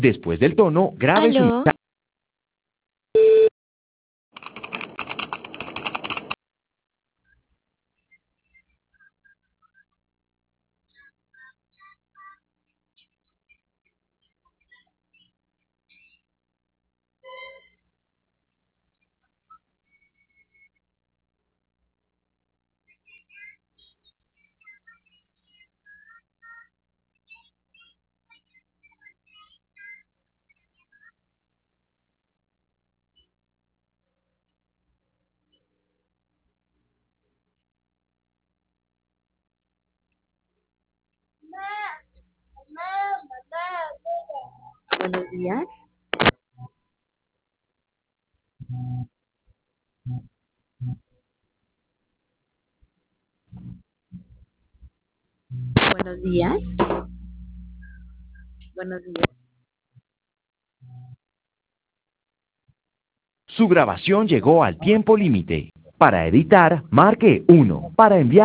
Después del tono, grabe su ¿Aló? mensaje. Buenos días. Buenos días. Buenos días. Su grabación llegó al tiempo límite. Para editar, marque 1. Para enviar